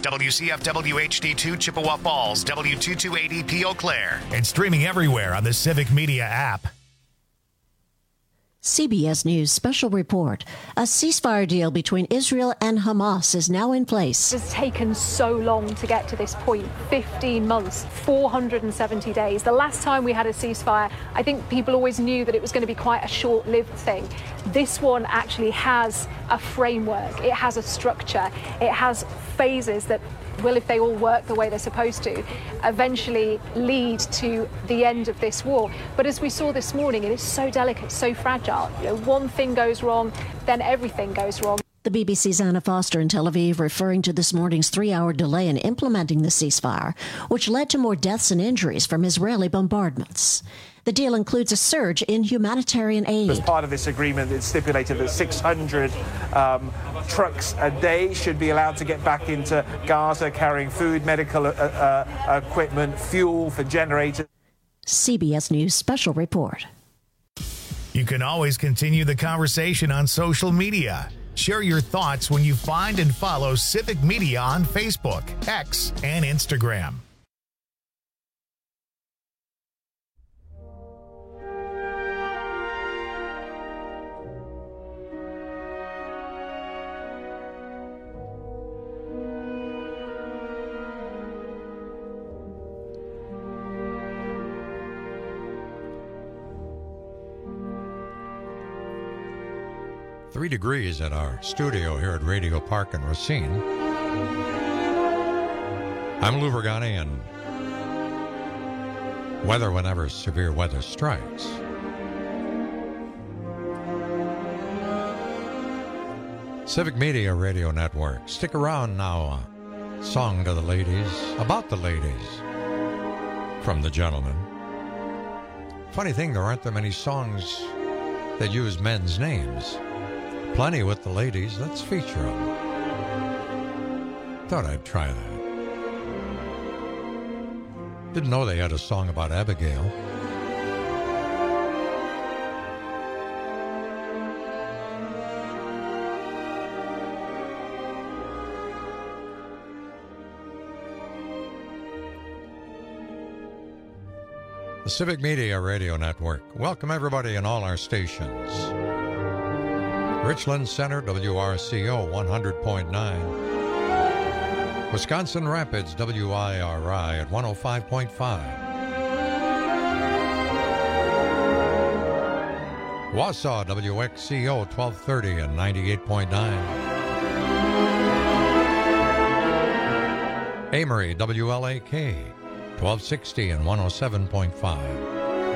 WCFW HD2 Chippewa Falls, W228EP Eau Claire. And streaming everywhere on the Civic Media app. CBS News special report. A ceasefire deal between Israel and Hamas is now in place. It has taken so long to get to this point. 15 months, 470 days. The last time we had a ceasefire, I think people always knew that it was going to be quite a short-lived thing. This one actually has a framework. It has a structure. It has phases that will, if they all work the way they're supposed to, eventually lead to the end of this war. But as we saw this morning, it is so delicate, so fragile. You know, one thing goes wrong, then everything goes wrong. The BBC's Anna Foster in Tel Aviv referring to this morning's 3-hour delay in implementing the ceasefire, which led to more deaths and injuries from Israeli bombardments. The deal includes a surge in humanitarian aid. As part of this agreement, it's stipulated that 600 trucks a day should be allowed to get back into Gaza, carrying food, medical equipment, fuel for generators. CBS News special report. You can always continue the conversation on social media. Share your thoughts when you find and follow Civic Media on Facebook, X, and Instagram. Three degrees at our studio here at Radio Park in Racine. I'm Lou Vergani, and weather whenever severe weather strikes. Civic Media Radio Network. Stick around now. A song to the ladies, about the ladies, from the gentlemen. Funny thing, there aren't that many songs that use men's names. Plenty with the ladies. Let's feature them. Thought I'd try that. Didn't know they had a song about Abigail. The Civic Media Radio Network. Welcome everybody in all our stations. Richland Center, WRCO 100.9. Wisconsin Rapids, WIRI at 105.5. Wausau, WXCO 1230 and 98.9. Amory, WLAK 1260 and 107.5.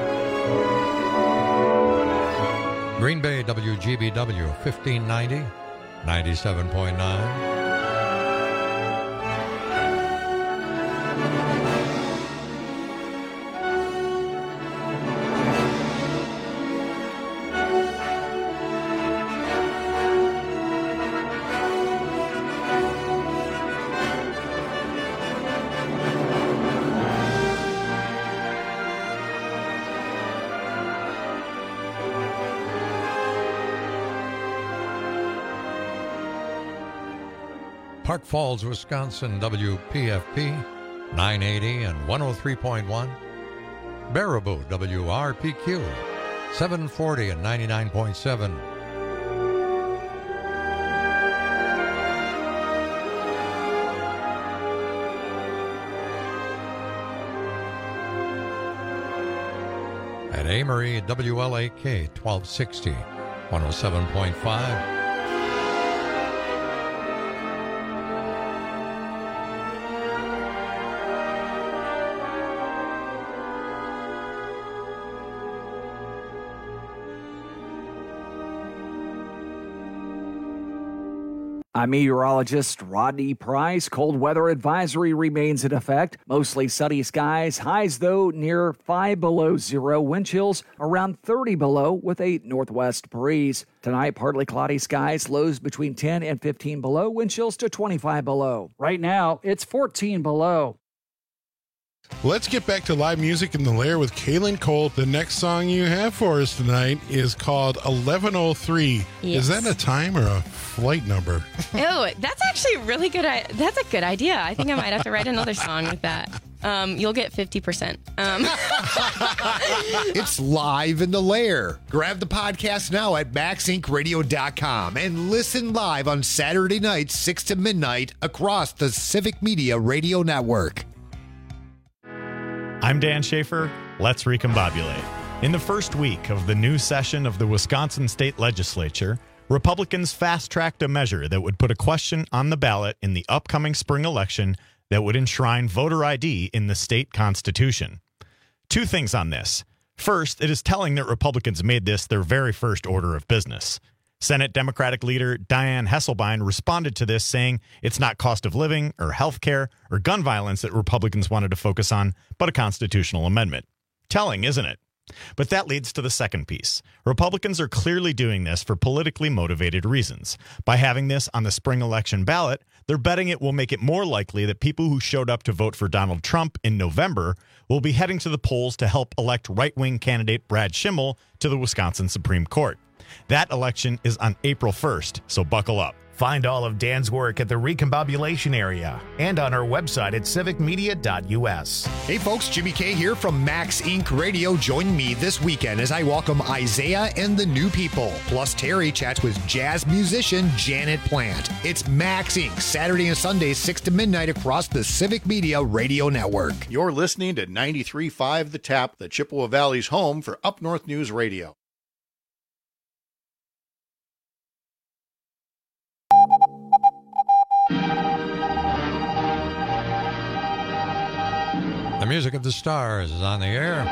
Green Bay, WGBW 1590, 97.9. Park Falls, Wisconsin, WPFP 980 and 103.1. Baraboo, WRPQ 740 and 99.7. At Amory, WLAK 1260, 107.5. I'm meteorologist Rodney Price. Cold weather advisory remains in effect. Mostly sunny skies. Highs, though, near 5 below zero. Wind chills around 30 below with a northwest breeze. Tonight, partly cloudy skies. Lows between 10 and 15 below. Wind chills to 25 below. Right now, it's 14 below. Let's get back to live music in the Lair with Kaylin Cole. The next song you have for us tonight is called 1103. Yes. Is that a time or a flight number? Oh, that's actually really good. That's a good idea. I think I might have to write another song with that. You'll get 50%. It's live in the Lair. Grab the podcast now at maxincradio.com and listen live on Saturday nights, 6 to midnight, across the Civic Media Radio Network. I'm Dan Schaefer. Let's recombobulate. In the first week of the new session of the Wisconsin State Legislature, Republicans fast-tracked a measure that would put a question on the ballot in the upcoming spring election that would enshrine voter ID in the state constitution. Two things on this. First, it is telling that Republicans made this their very first order of business. Senate Democratic leader Dianne Hesselbein responded to this, saying it's not cost of living or health care or gun violence that Republicans wanted to focus on, but a constitutional amendment. Telling, isn't it? But that leads to the second piece. Republicans are clearly doing this for politically motivated reasons. By having this on the spring election ballot, they're betting it will make it more likely that people who showed up to vote for Donald Trump in November will be heading to the polls to help elect right-wing candidate Brad Schimmel to the Wisconsin Supreme Court. That election is on April 1st, so buckle up. Find all of Dan's work at the Recombobulation area and on our website at civicmedia.us. Hey folks, Jimmy K here from Max Inc. Radio. Join me this weekend as I welcome Isaiah and the New People. Plus Terry chats with jazz musician Janet Plant. It's Max Inc. Saturday and Sunday, 6 to midnight across the Civic Media Radio Network. You're listening to 93.5 The Tap, the Chippewa Valley's home for Up North News Radio. The Music of the Stars is on the air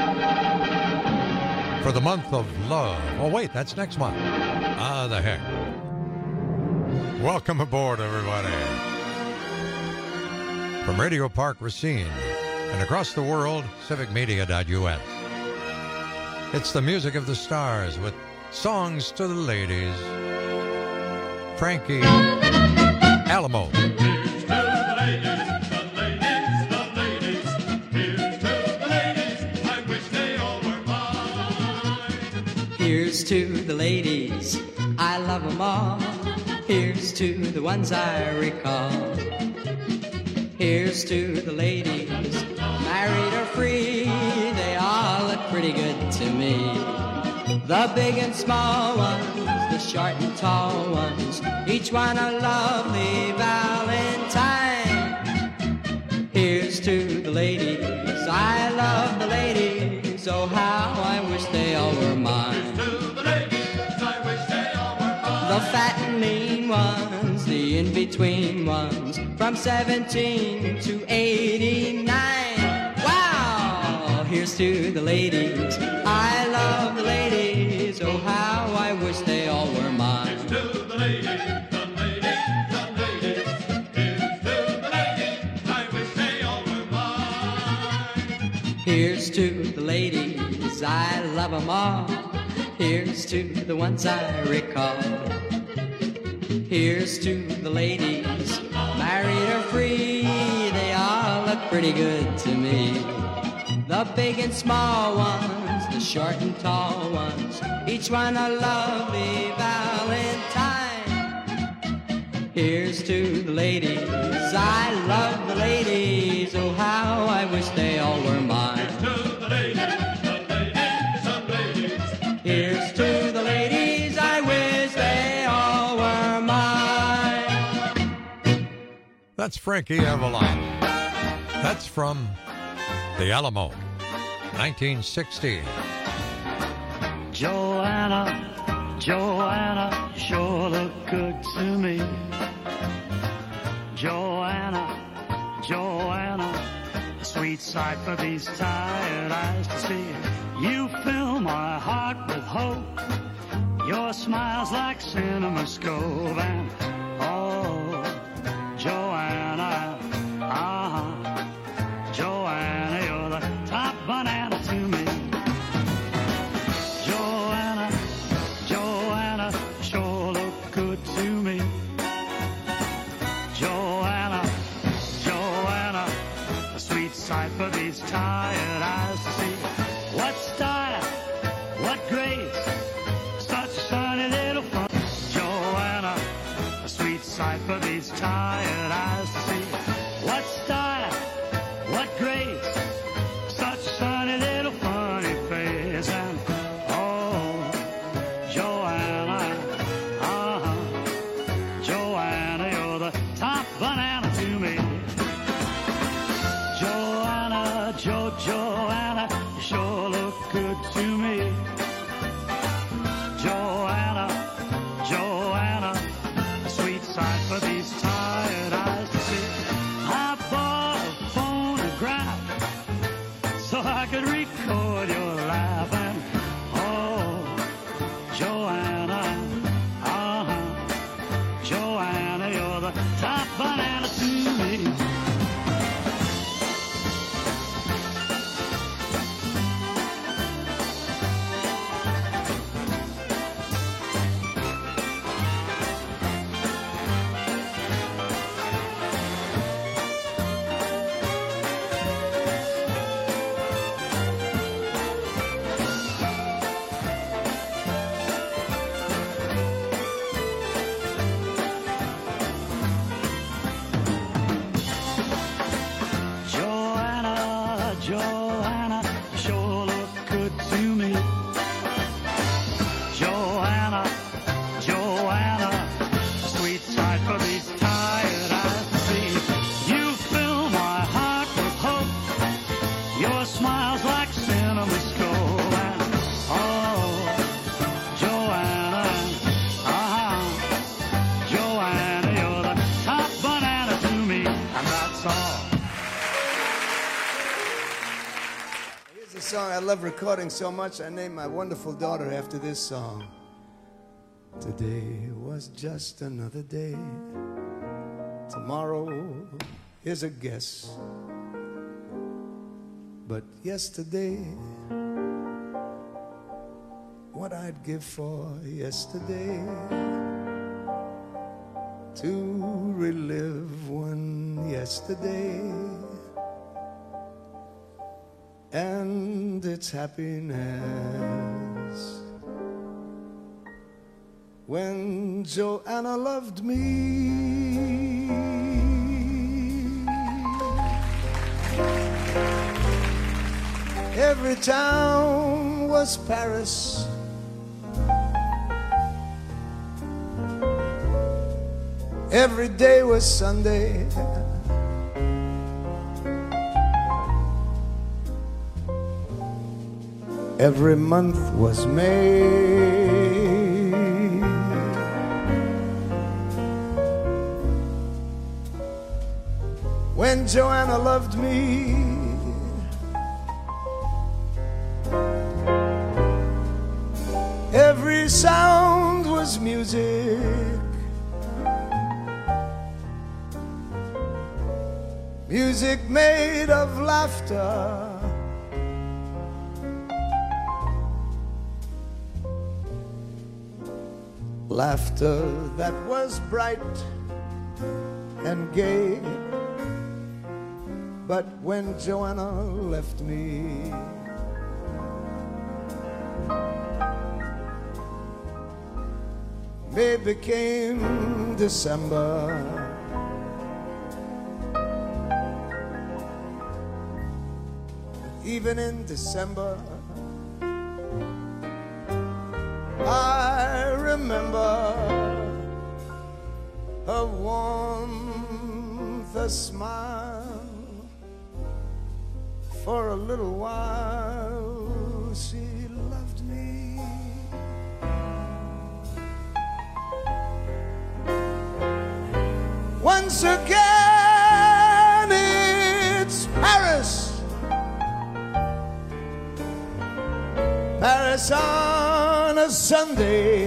for the month of love. Oh, wait, that's next month. Ah, the heck. Welcome aboard, everybody. From Radio Park Racine and across the world, civicmedia.us. It's the Music of the Stars with songs to the ladies. Frankie Alamo. Here's to the ladies, I love them all. Here's to the ones I recall. Here's to the ladies, married or free, they all look pretty good to me. The big and small ones, the short and tall ones, each one a lovely valentine. Here's to the ladies, I love the ladies, oh how I wish they all were mine. The fat and lean ones, the in-between ones, from 17 to 89. Wow! Here's to the ladies, I love the ladies, oh how I wish they all were mine. Here's to the ladies, the ladies, the ladies. Here's to the ladies, I wish they all were mine. Here's to the ladies, I love them all. Here's to the ones I recall. Here's to the ladies, married or free, they all look pretty good to me. The big and small ones, the short and tall ones, each one a lovely valentine. Here's to the ladies, I love the ladies, oh how I wish they all were mine. Here's to the ladies, I wish they all were mine. That's Frankie Avalon. That's from the Alamo, 1960. Joanna, Joanna, you sure look good to me. Joanna, Joanna, a sweet sight for these tired eyes to see. You fill my heart with hope. Your smile's like cinema scope. And oh, Joanna, Joanna, you're the top banana to me. Joanna, Joanna, sure look good to me. Joanna, Joanna, a sweet sight for these tired eyes to see what style, what grace, such sunny little fun. Joanna, a sweet sight for these tired eyes to see what style, what grace, such sunny little funny face. And oh, Joanna, Joanna, you're the top banana to me. Joanna, Joanna, you sure look good to me. Joanna, Joanna, a sweet sight for these tired eyes to see. I bought a phonograph so I could record your laugh. And oh, Joanna, Joanna, you're the top banana to me. Joanna, Joanna, you sure look good to me. Joanna, Joanna, a sweet sight for these tired eyes to see. You fill my heart with hope. Your smile's like cinnamon skull. And oh, Joanna, Joanna, you're the top banana to me. And that's all. Here's a song I love recording so much, I named my wonderful daughter after this song. Today was just another day. Tomorrow is a guess. But yesterday, what I'd give for yesterday, to relive one yesterday and its happiness. When Joanna loved me, every town was Paris. Every day was Sunday. Every month was May. When Joanna loved me, every sound was music. Music made of laughter. Laughter that was bright and gay. But when Joanna left me, May became December. Even in December, I remember her warmth, a smile. For a little while, she loved me. Once again, it's Paris. Paris on a Sunday.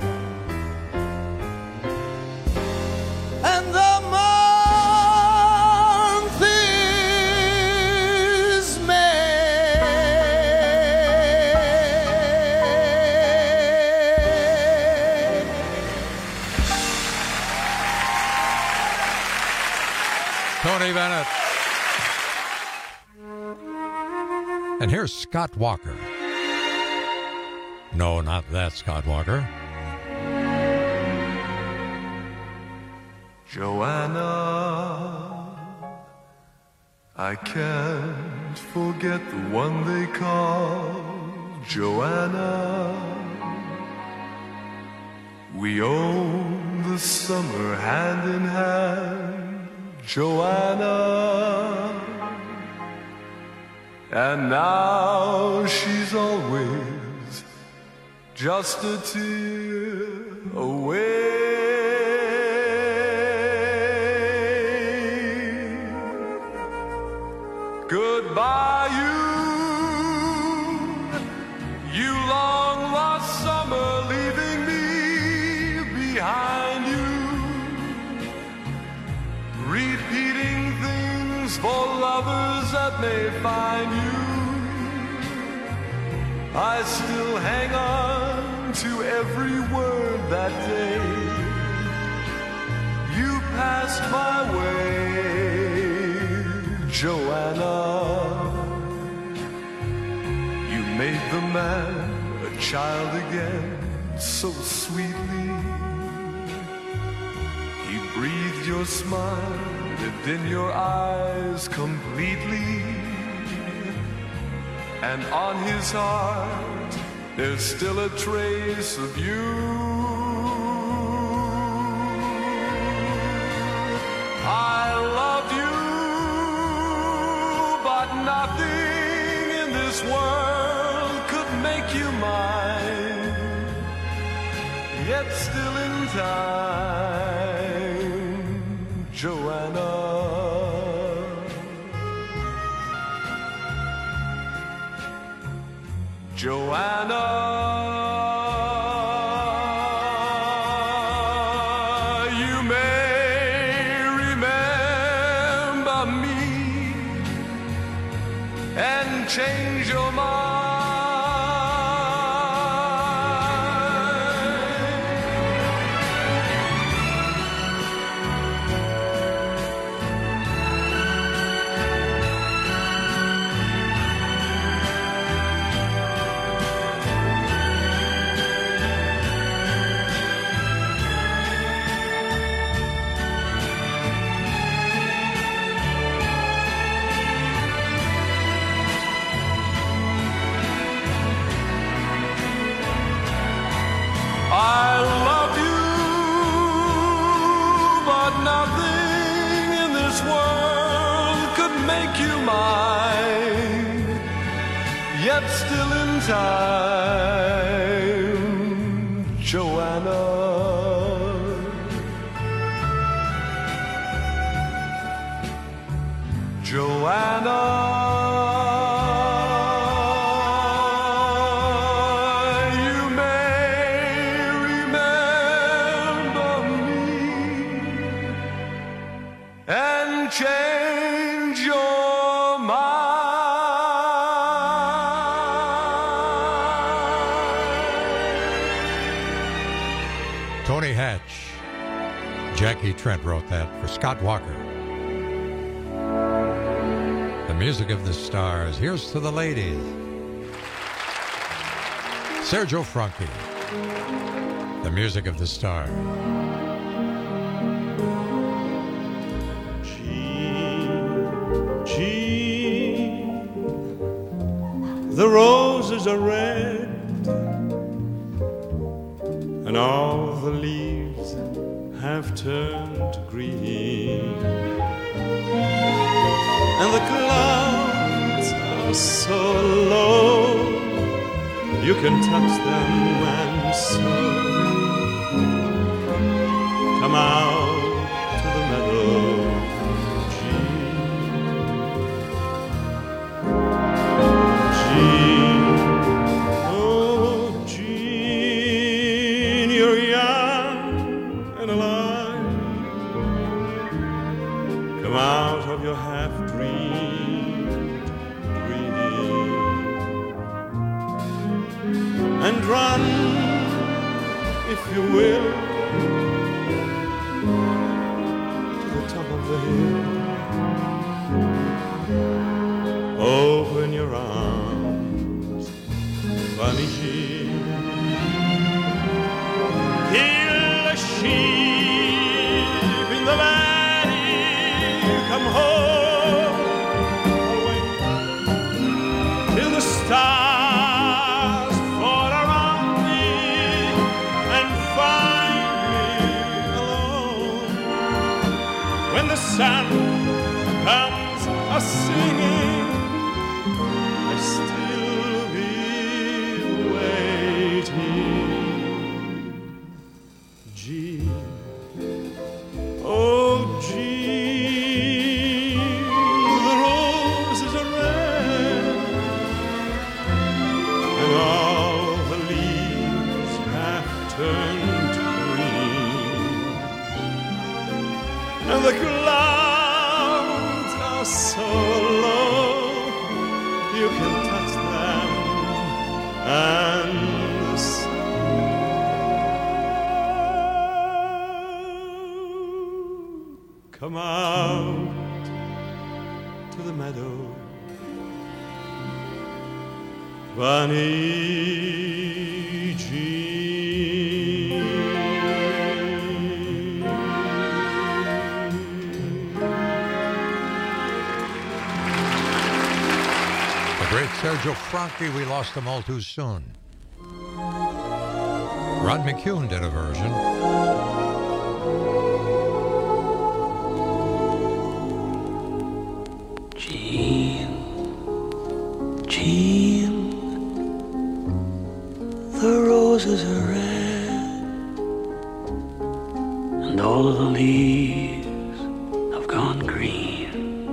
And the month is May. Tony Bennett. And here's Scott Walker. No, not that Scott Walker. Joanna, I can't forget the one they call Joanna. We own the summer hand in hand, Joanna. And now she's always just a tear away. Goodbye, you long lost summer, leaving me behind you, repeating things for lovers that may find you. I still hang on to every word that day you passed my way, Joanna. You made the man a child again so sweetly. He breathed your smile, lived in your eyes completely. And on his heart, there's still a trace of you. I loved you, but nothing in this world could make you mine. Yet still in time, Joanna. Joanna, you may remember me and change your mind. I love you, but nothing in this world could make you mine. Yet still in time, Joanna. Joanna. Change your mind. Tony Hatch. Jackie Trent wrote that for Scott Walker. The music of the stars. Here's to the ladies. Sergio Franchi. The music of the stars. The roses are red and all the leaves have turned green, and the clouds are so low you can touch them and so come out to the meadow. Your half-dreamed dream and run, if you will, to the top of the hill. Open your arms comes a singing, I still be waiting. Jean, oh Jean, the roses are red, and all the leaves have turned green, and the clouds are so low you can touch them, and the sun come out to the meadow. Bunny Jean. The great Sergio Franchi, we lost him all too soon. Rod McCune did a version. Jean, Jean, the roses are red, and all of the leaves have gone green,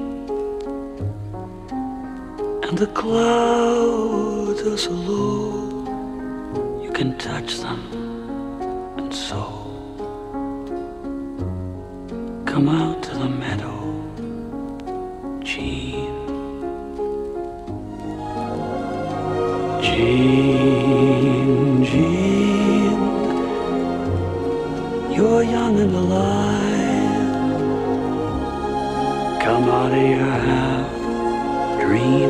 and the clouds are so low you can touch them, and so come out to the meadow, Jean. Jean, Jean, you're young and alive. Come out of your half dream,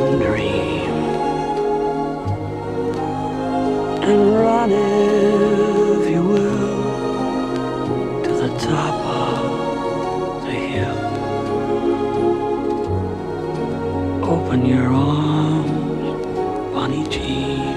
and run if you will to the top of the hill. Open your arms, Bonnie Jean,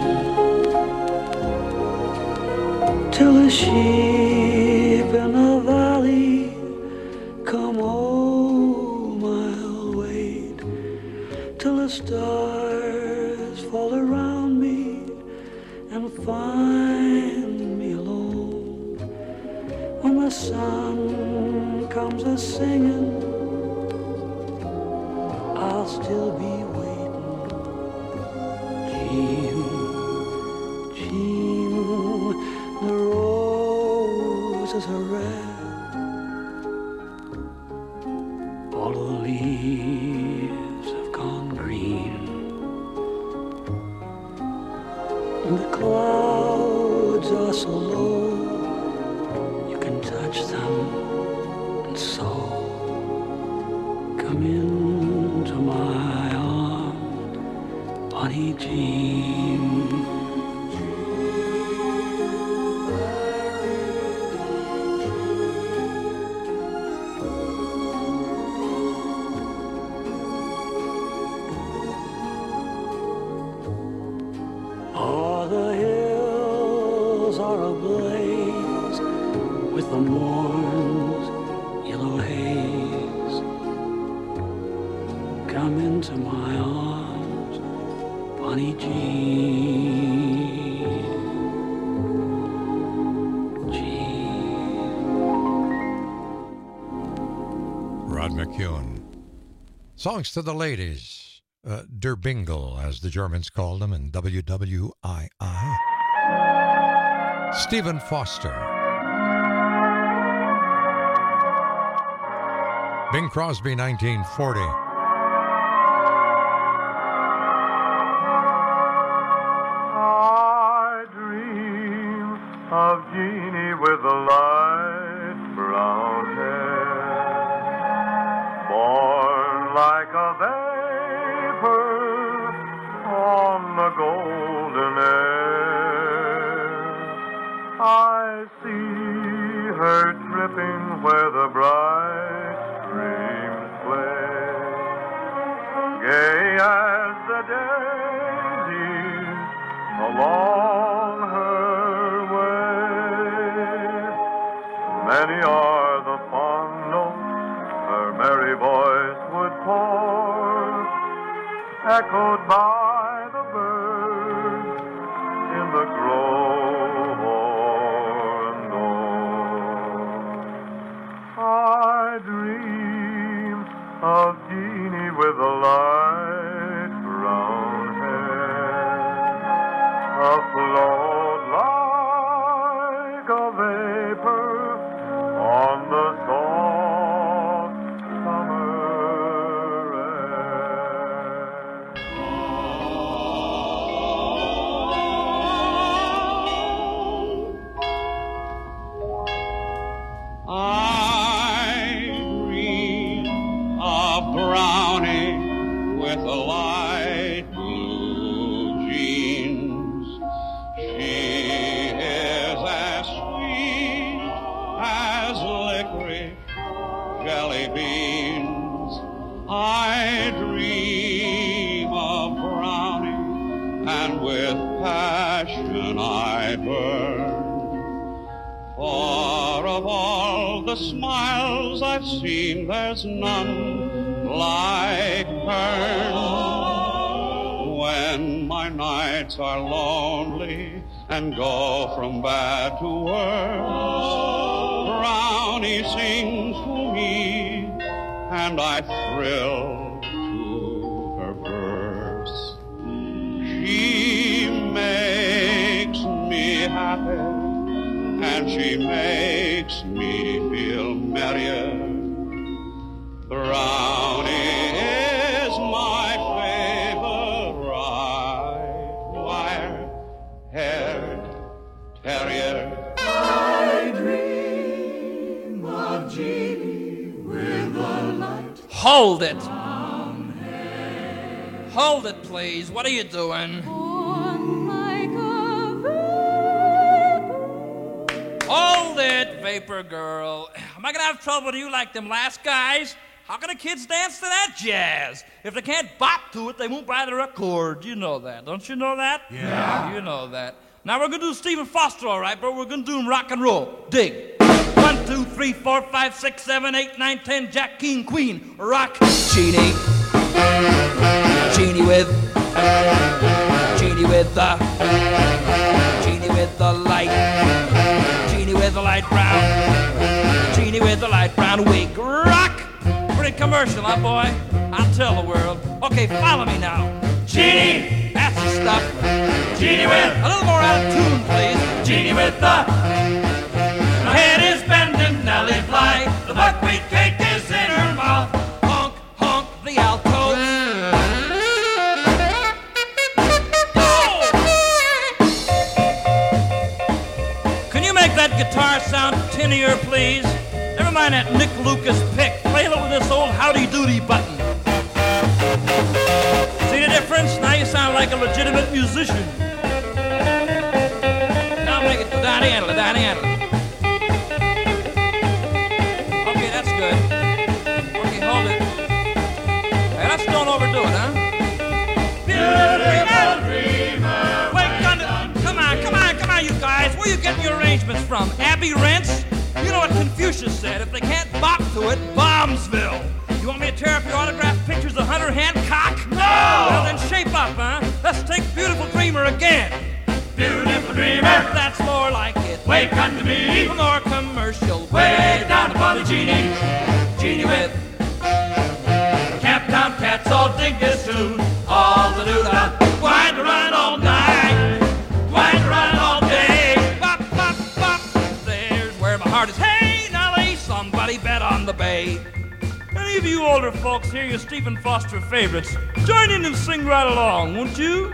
till the sheep in the valley come home. I'll wait till the stars fall around me and find me alone. When the sun comes a-singing, I'll still be waiting. Jean, Jean, the roses are red, all the leaves have gone green, and the clouds are so low you can touch them, and so come into my arms, Bonnie Jean. All the hills are ablaze with the morn's yellow haze. Come into my arms, Bonnie Jean. Rod McCune. Songs to the ladies. Der Bingle, as the Germans called them in WWII. Stephen Foster. Bing Crosby, 1940. I dream of Jeannie with the light brown hair, born like a vapor on the golden air. I see her tripping where the bright streams play, gay as the daisies along her way. Many are the fond notes her merry voice would pour, echoed by the birds in the grove o'er and o'er. I dream of Jeannie with a light brown hair, afloat like a vapor on the soft summer I dream of Brownie with a light blue jeans. She is as sweet as licorice jelly beans. I dream of Brownie, and with passion I burn. For of all the smiles I've seen, there's none like hers. When my nights are lonely and go from bad to worse, Brownie sings to me, and I thrill to her verse. She makes me happy, and she makes me feel merrier. Brownie is my favorite wire-haired terrier. I dream of Jeannie with a light. Hold it! Hold it, please. What are you doing? Hold it, Vapor Girl. Am I gonna have trouble with you like them last guys? How can the kids dance to that jazz? If they can't bop to it, they won't buy the record. You know that. Don't you know that? Yeah. You know that. Now we're gonna do Stephen Foster, all right, but we're gonna do him rock and roll. Dig. 1, 2, 3, 4, 5, 6, 7, 8, 9, 10, Jack, King, Queen. Rock. Jeannie. Jeannie with the light. Jeannie with the light brown. Jeannie with the light brown wig. Rock! Pretty commercial, huh, boy? I'll tell the world. Okay, follow me now. Jeannie! That's the stuff. Jeannie with a little more out of tune, please. Jeannie with the her head is bending, Nellie fly. The buckwheat cake is in her mouth. Honk, honk, the alto. Make that guitar sound tinnier, please. Never mind that Nick Lucas pick. Play it with this old Howdy Doody button. See the difference? Now you sound like a legitimate musician. Now make it to Donnie Handler, Donnie Handler. Okay, that's good. Okay, hold it. Hey, let's don't overdo it, huh? Beautiful dreamer. Wait, come on, you guys. Where you getting your arrangements from? Abbey Rents? You know what Confucius said. If they can't bop to it, Bombsville. You want me to tear up your autographed pictures of Hunter Hancock? No! Well, then shape up, huh? Let's take Beautiful Dreamer again. Beautiful Dreamer. That's more like it. Wake unto me. More commercial. Way down upon the Jeannie. Jeannie with Captown Cats. All dig this tune. All the doo-dah. Wind around all night. Wind around all day. Bop, bop, bop. There's where my heart is. Hey, Nellie, somebody bet on the bay. Any of you older folks hear your Stephen Foster favorites, join in and sing right along, won't you?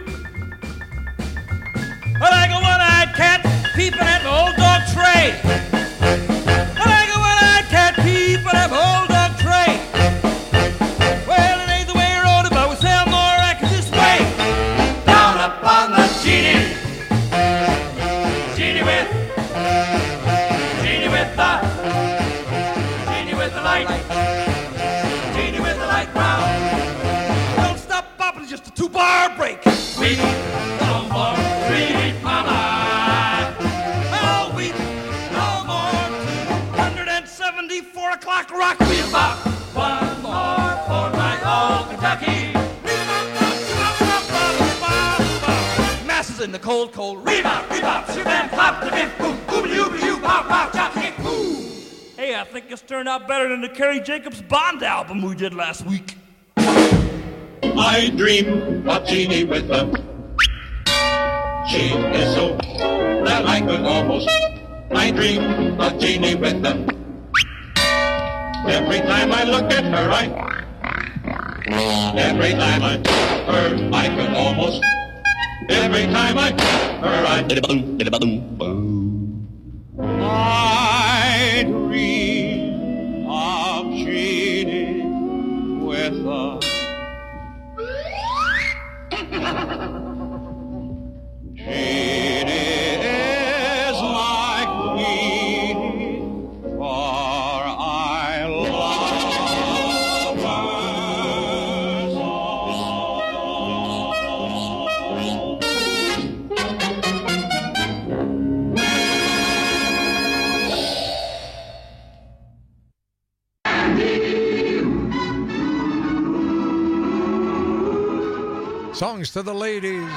Like a one-eyed cat peeping at my old dog Trey. Like a one-eyed cat peeping at my old dog Trey. Well, it ain't the way I wrote it, but we sell more records this way. Down upon the Jeannie. Jeannie with the light. Jeannie with the light brown. Don't stop bopping, it's just a 2-bar break. Sweet little more, sweet mama. Oh, no the cold, cold rebop, rebop, shibam, pop, the biff, boom, boom, pop, pop, chop, kick, boom. Hey, I think it's turned out better than the Kerry Jacobs Bond album we did last week. I dream of Jeannie with them. She is so that I could almost. I dream of Jeannie with them. Every time I look at her, every time I her, I could almost. Every time I her, I dream of Jeannie with a Jeannie is my queen, for I love her Songs to the ladies.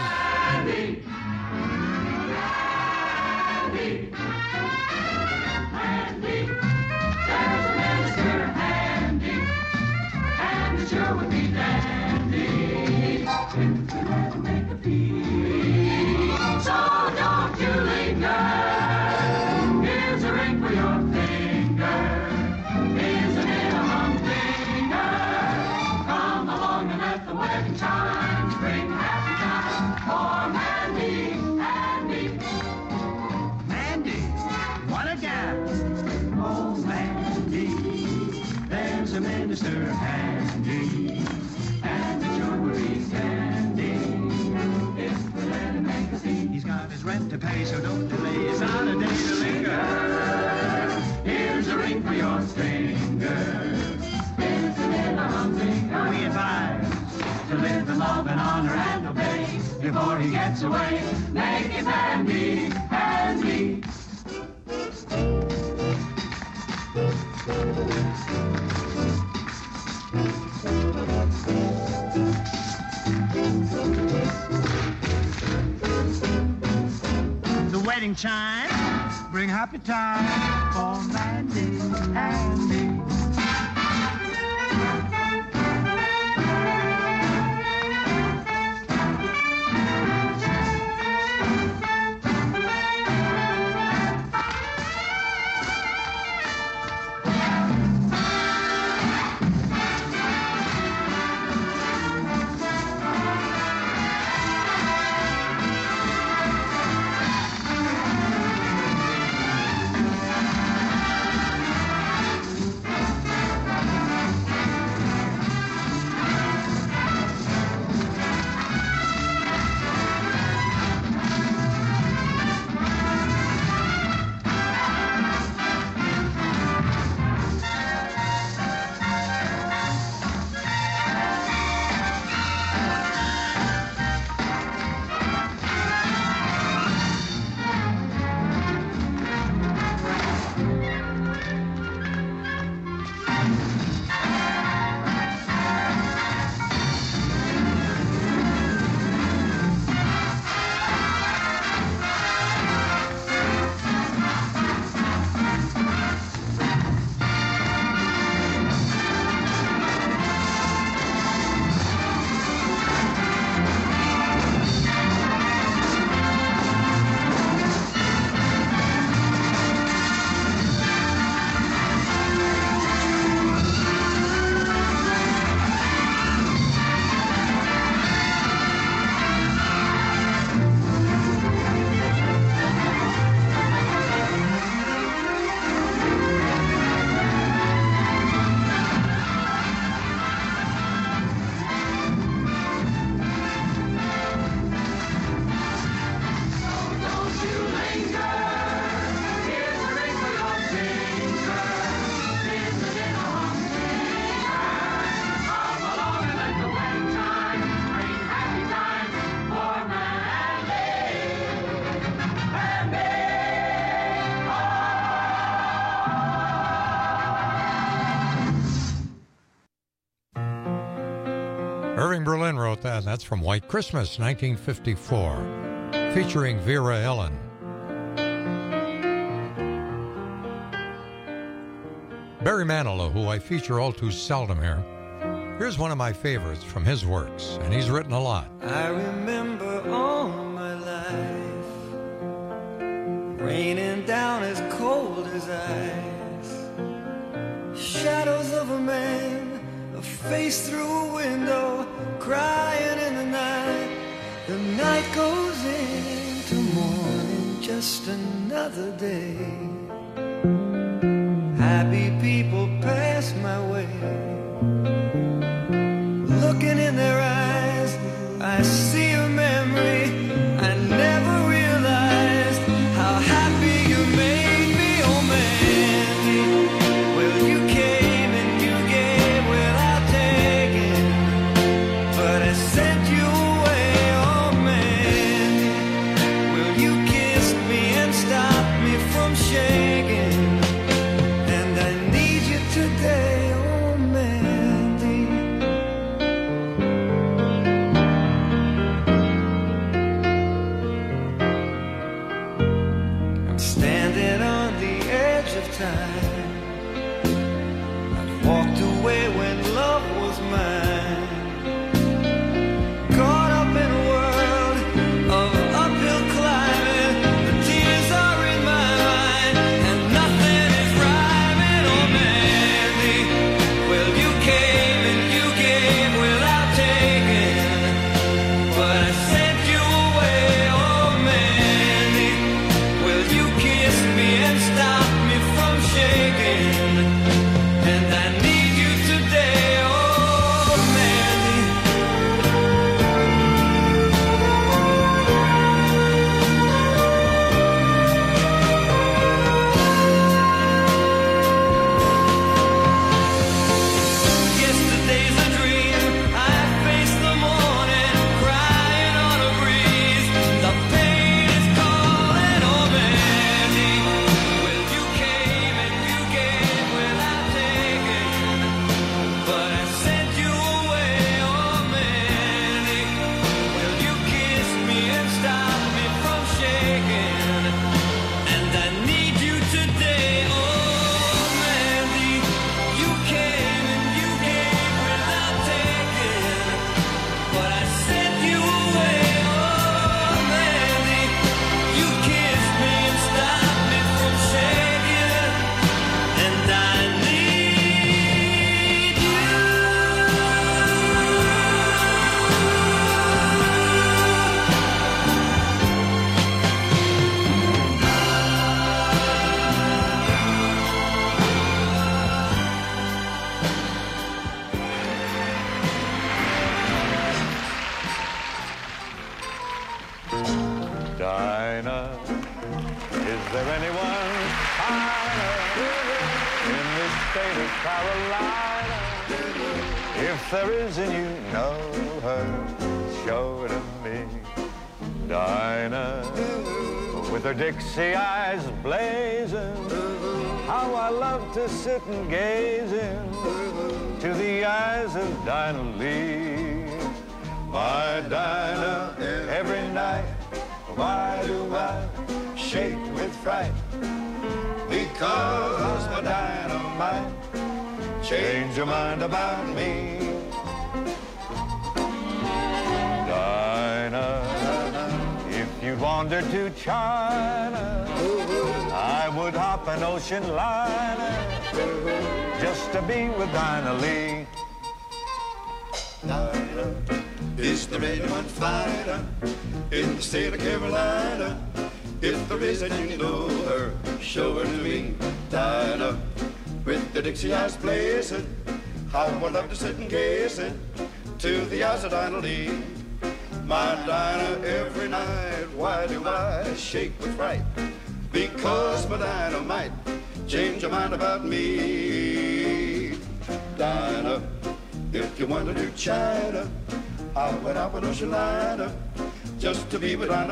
Sure would be dandy. Make a fee. So don't you linger. Here's a ring for your finger. Isn't it a humdinger? Come along and let the wedding chimes bring happy times for Mandy and me. Mandy, what a gal. Oh, Mandy, there's a minister handy, and the jewelry's standing. If we let him make a fee, he's got his rent to pay, so don't delay. It's not a day to linger. Here's a ring for your finger. Isn't it a humdinger? We advise to live in love and honor and obey. Before he gets away, make it handy, handy. The wedding chimes bring happy times for Mandy and me. Irving Berlin wrote that. That's from White Christmas, 1954. featuring Vera Ellen. Barry Manilow, who I feature all too seldom here, here's one of my favorites from his works, and he's written a lot. I remember all my life raining down as cold as ice, shadows of a man, a face through a window, crying in the night. The night goes into morning, just another day. Happy people pass my way, looking in their eyes, I see a memory. I never realized how happy you made me, oh Mandy. Well, you came and you gave without taking, but I sent you away, oh Mandy. Well, you kissed me and stopped me from shaking, and I need you today, oh Mandy. Standing on the edge of time, I've walked away when love was mine, caught up in a world of uphill climbing. The tears are in my mind and nothing is rhyming, oh Mandy. Well, you came and you gave without taking, but I sent you away, oh Mandy. Well, you kissed me and stopped me from shaking, and I need you today, oh Mandy. Yesterday's a dream, I face the morning, crying on a breeze. The pain is calling, oh Mandy. Well, you came and you gave without taking, but I sent you away, oh Mandy. Well, you kissed me and stopped me from shaking, and I need you today, oh Mandy. You came and you gave without taking, but I sent you away, oh Mandy. You kissed me and stopped me from shaking, and I need you. Dinah, is there anyone finer in this state of Carolina? If there is and you know her, show her to me. Dinah, with her Dixie eyes blazing, how I love to sit and gaze into the eyes of Dinah Lee. My Dinah, every night, why do I shake with fright? Because my dynamite changed your mind about me. Dinah, if you'd wander to China, I would hop an ocean liner just to be with Dinah Lee. Dinah, is there anyone finer in the state of Carolina? If there is and you know her, show her to me. Dinah, with the Dixie eyes blazing, how I love to sit and gaze to the eyes of Dinah Lee. My Dinah, every night, why do I shake with fright? Because my Dinah might change your mind about me. Dinah, if you want to do China, I went up an ocean liner just to be with Dinah.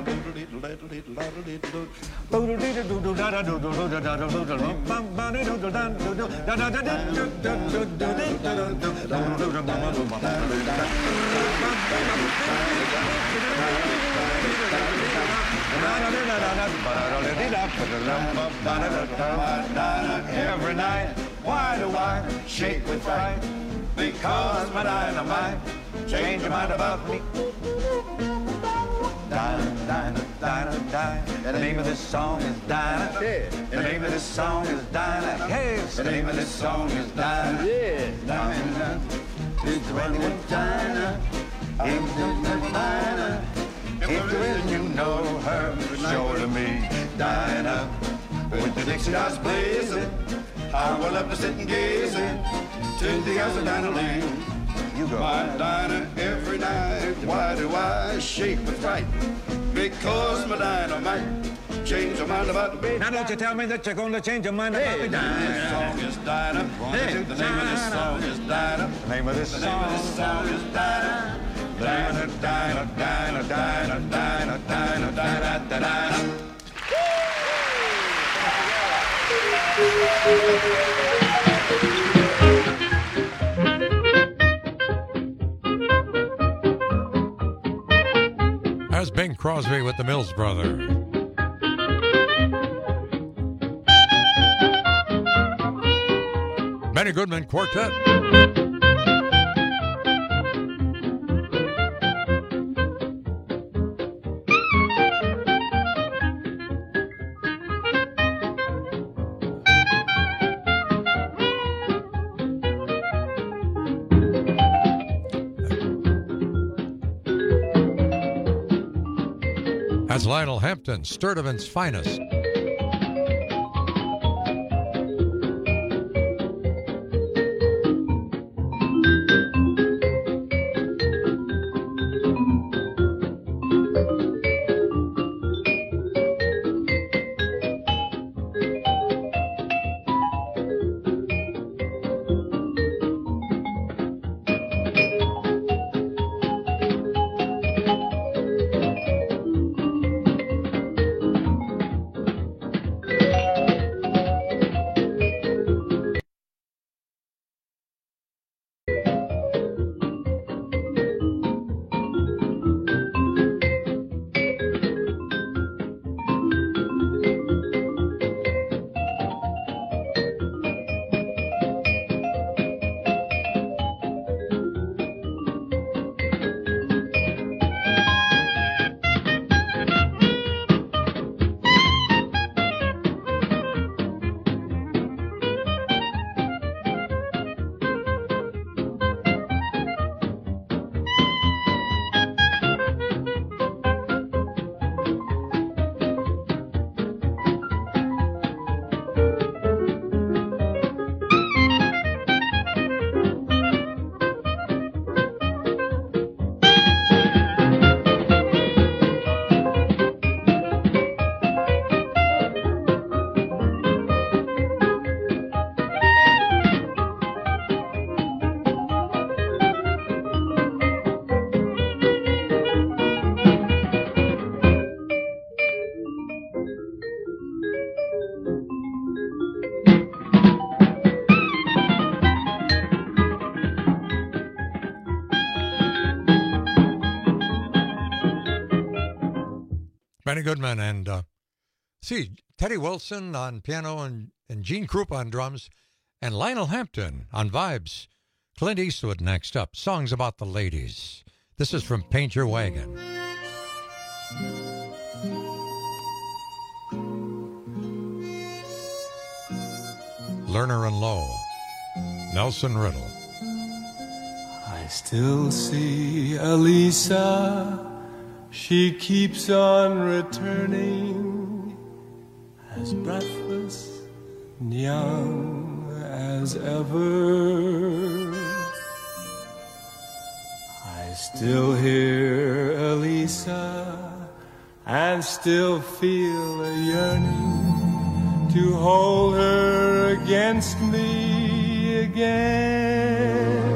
Every night, why do I shake with fright? Because my dynamite change your mind about me. Dinah, Dinah, Dinah, Dinah. The name of this song is Dinah. Yeah. The name of this song is Dinah. Yes. The name of this song is Dinah. Yeah. Dinah. It's running with Dinah. It's Dinah. If there is, you know her. Show her to me, Dinah. With the Dixie House blazing, I will love to sit and gaze to the house of Dinah Lane. You go. My Dinah every night. Why do I shake with fright? Because my dynamite change your mind about the baby. Now don't you tell me that you're going to change your mind about me, Dinah. The song is Dinah. The name of this song is Dinah. The name of this song is Dinah. Dinah, Dinah, Dinah, Dinah, Dinah, Dinah, Dinah, Dinah. That's Bing Crosby with the Mills Brothers. Benny Goodman Quartet. That's Lionel Hampton, Sturtevant's finest. Benny Goodman and Teddy Wilson on piano and Gene Krupa on drums and Lionel Hampton on vibes. Clint Eastwood next up. Songs about the ladies. This is from Paint Your Wagon. Lerner and Lowe. Nelson Riddle. I still see Elisa. She keeps on returning, as breathless and young as ever. I still hear Elisa and still feel a yearning to hold her against me again.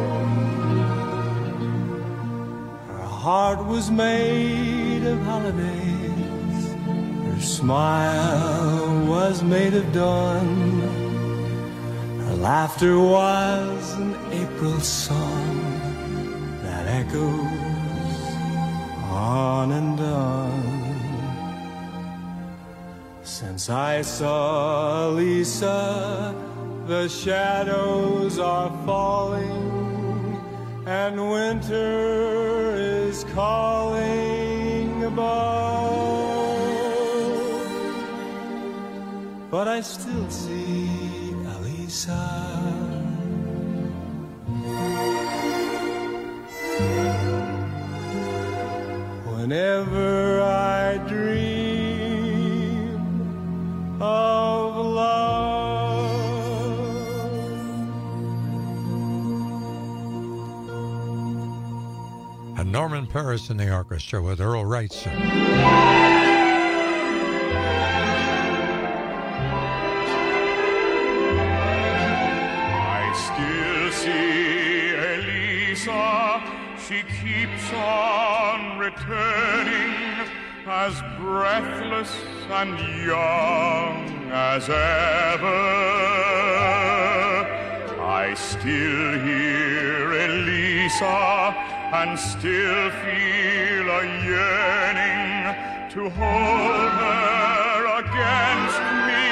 Her heart was made of holidays, her smile was made of dawn, her laughter was an April song that echoes on and on. Since I saw Lisa, the shadows are falling, and winter is calling above. But I still see Elisa. Whenever I dream of love, and Norman Paris in the orchestra with Earl Wrightson. I still see Elisa. She keeps on returning, as breathless and young as ever. I still hear Elisa and still feel a yearning to hold her against me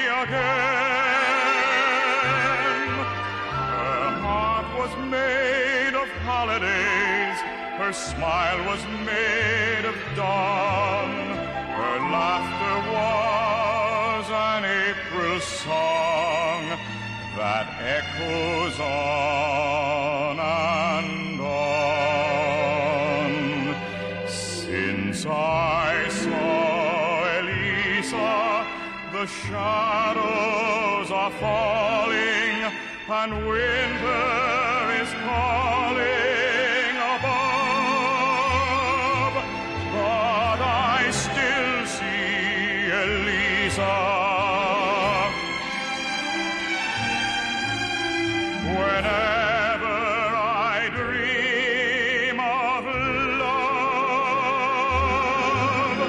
again. Her heart was made of holidays, her smile was made of dawn, her laughter was an April song that echoes on and on. Since I saw Elisa, the shadows are falling, and winter is calling above. But I still see Elisa. Whenever I dream of love.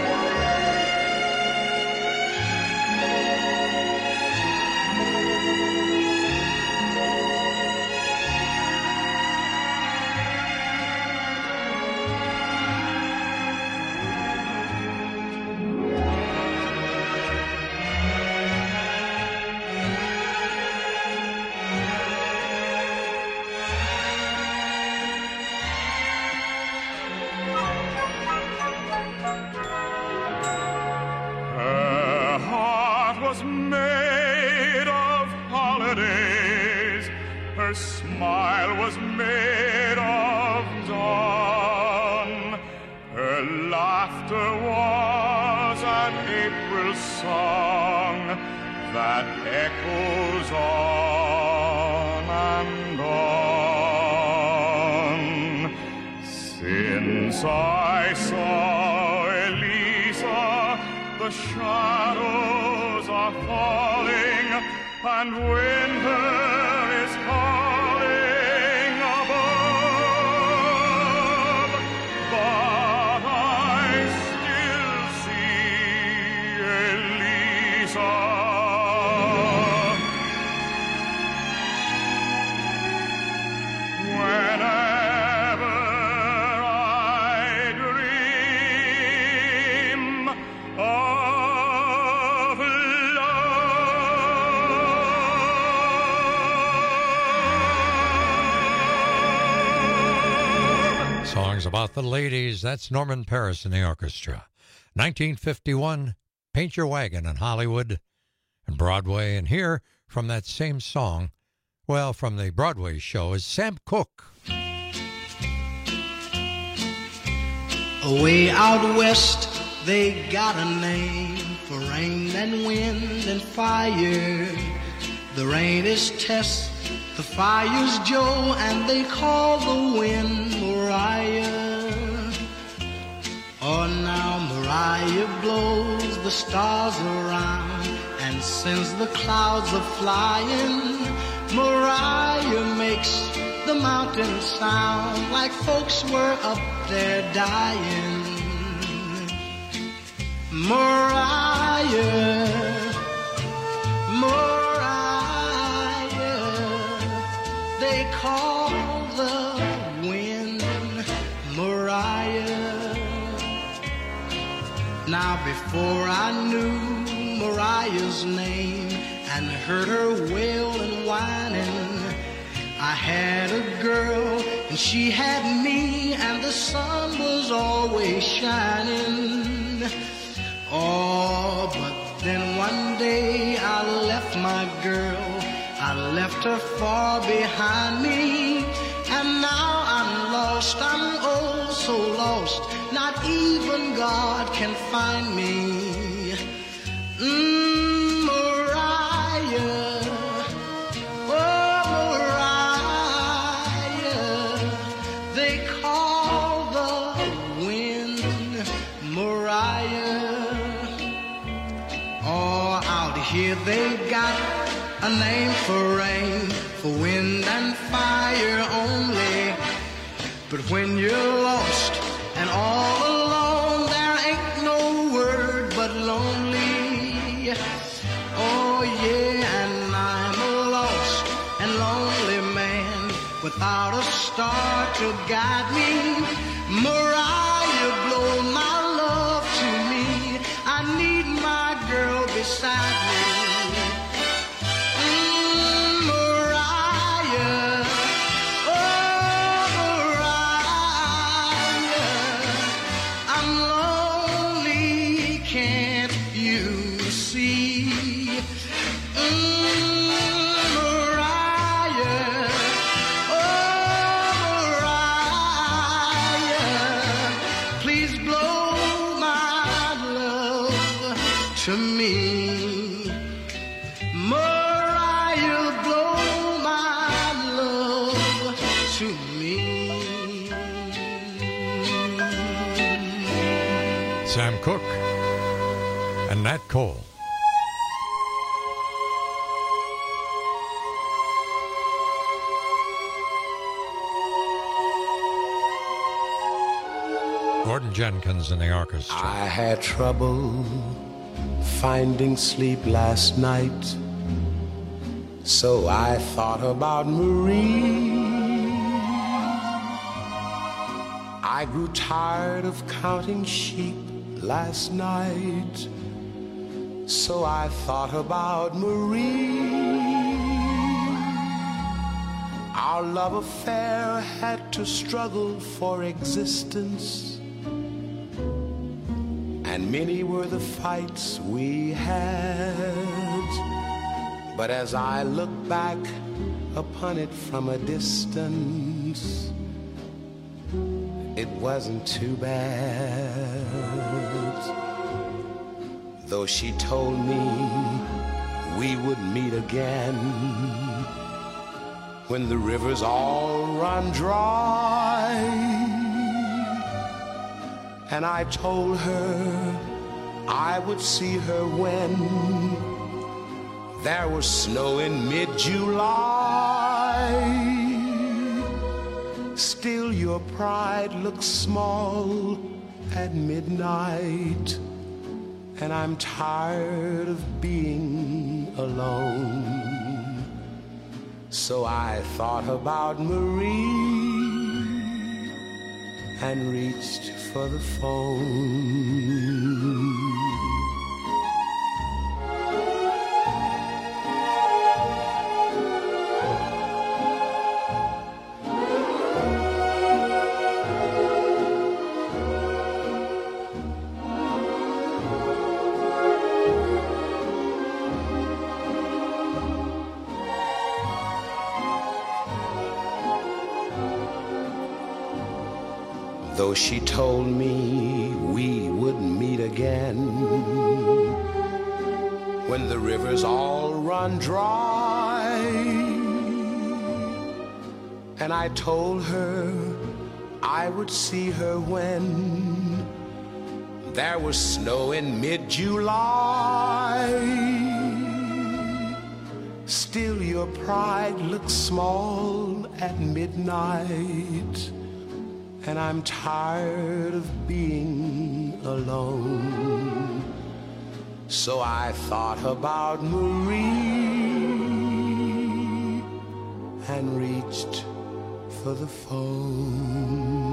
Her heart was made of holidays, her smile was made of dawn, her laughter was an April song that echoes on and on. Since I saw Elisa, the shadows are falling, and winter is calling above. But I still see Elisa. Whenever I dream of love. Songs about the ladies. That's Norman Paris in the orchestra. 1951, Paint Your Wagon in Hollywood and Broadway. And here, from that same song, well, from the Broadway show, is Sam Cooke. Away out west, they got a name for rain and wind and fire. The rain is Tess, the fire's Joe, and they call the wind Mariah. Oh, now Mariah blows the stars around and sends the clouds a-flying. Mariah makes the mountains sound like folks were up there dying. Mariah, Mariah, they call the wind Mariah. Now before I knew Mariah's name and heard her wail and whining. I had a girl and she had me, and the sun was always shining. Oh, but then one day I left my girl. I left her far behind me, and now I'm lost. I'm oh so lost. Not even God can find me. Mariah, oh Mariah, they call the wind Mariah. Oh, out here they got a name for rain, for wind and fire only. But when you're lost and all alone, there ain't no word but lonely. Oh yeah, and I'm a lost and lonely man without a star to guide me. Mariah, blow my love to me. I need my girl beside me. To me, Mariah, blow my love to me. Sam Cooke and Nat Cole. Gordon Jenkins in the orchestra. I had trouble finding sleep last night, so I thought about Marie. I grew tired of counting sheep last night, so I thought about Marie. Our love affair had to struggle for existence, and many were the fights we had. But as I look back upon it from a distance, it wasn't too bad. Though she told me we would meet again when the rivers all run dry. And I told her I would see her when there was snow in mid-July. Still your pride looks small at midnight, and I'm tired of being alone. So I thought about Marie and reached for the phone. Though she told me we would meet again when the rivers all run dry. And I told her I would see her when there was snow in mid-July. Still your pride looks small at midnight, and I'm tired of being alone. So I thought about Marie and reached for the phone.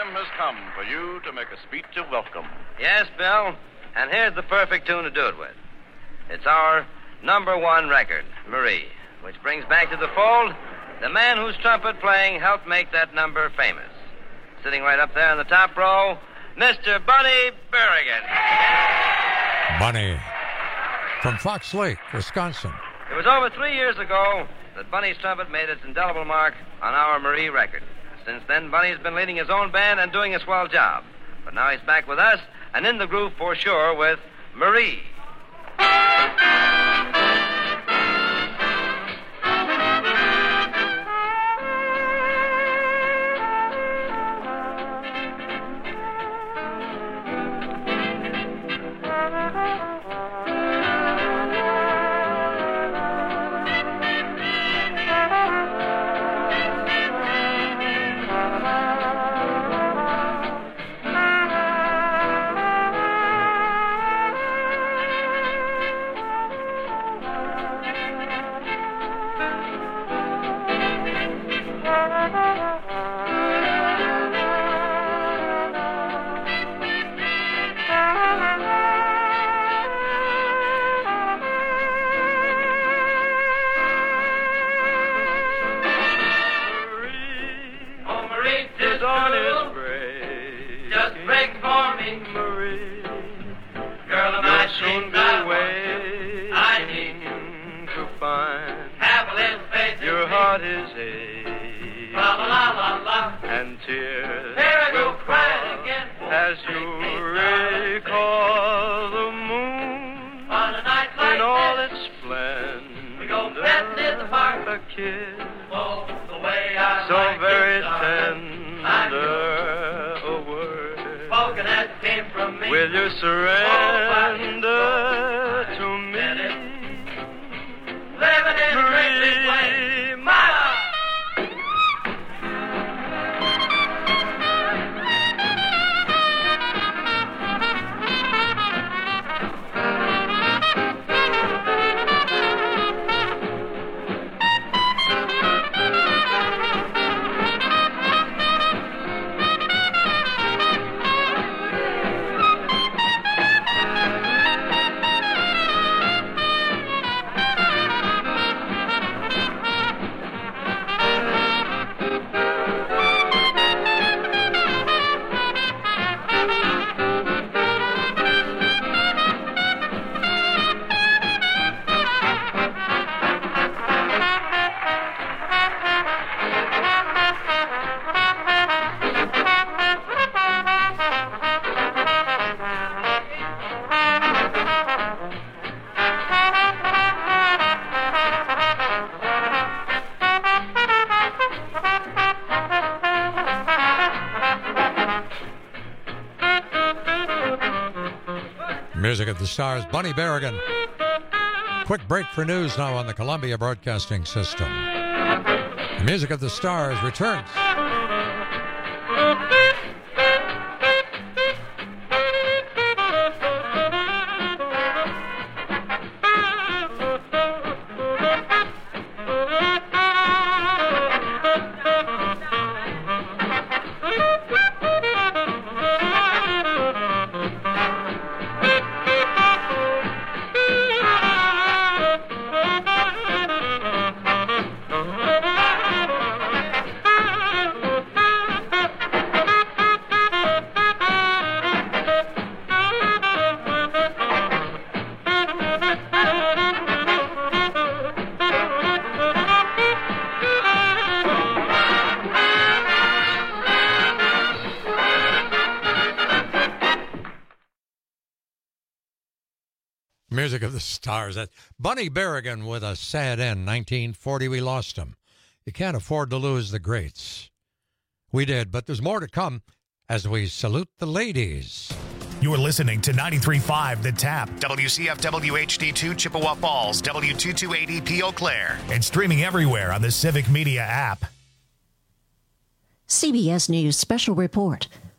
time has come for you to make a speech of welcome. Yes, Bill, and here's the perfect tune to do it with. It's our #1 record, Marie, which brings back to the fold the man whose trumpet playing helped make that number famous. Sitting right up there in the top row, Mr. Bunny Berrigan. Bunny from Fox Lake, Wisconsin. It was over 3 years ago that Bunny's trumpet made its indelible mark on our Marie record. Since then, Bunny's been leading his own band and doing a swell job. But now he's back with us and in the groove for sure with Marie. Will you surrender to me? Living in a crazy place, mama! Music of the Stars, Bunny Berrigan. Quick break for news now on the Columbia Broadcasting System. The Music of the Stars returns. Music of the Stars. That Bunny Berrigan with a sad end. 1940, we lost him. You can't afford to lose the greats. We did, but there's more to come as we salute the ladies. You're listening to 93.5 The Tap, WCFW HD2 Chippewa Falls, W228EP Eau Claire, and streaming everywhere on the Civic Media app. CBS News Special Report.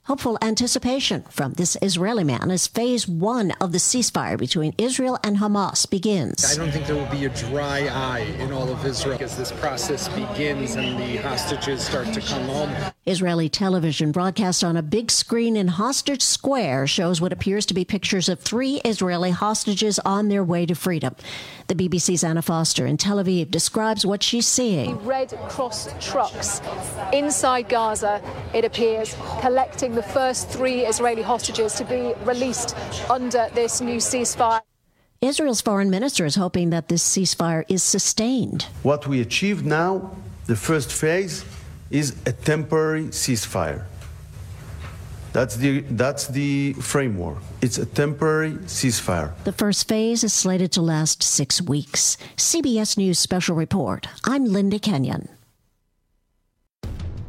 hopeful anticipation from this Israeli man as phase 1 of the ceasefire between Israel and Hamas begins. I don't think there will be a dry eye in all of Israel as this process begins and the hostages start to come home. Israeli television broadcast on a big screen in Hostage Square shows what appears to be pictures of 3 Israeli hostages on their way to freedom. The BBC's Anna Foster in Tel Aviv describes what she's seeing. Red Cross trucks inside Gaza, it appears, collecting the first 3 Israeli hostages to be released under this new ceasefire. Israel's foreign minister is hoping that this ceasefire is sustained. What we achieved now, the first phase, is a temporary ceasefire. That's the framework. It's a temporary ceasefire. The first phase is slated to last 6 weeks. CBS News Special Report. I'm Linda Kenyon.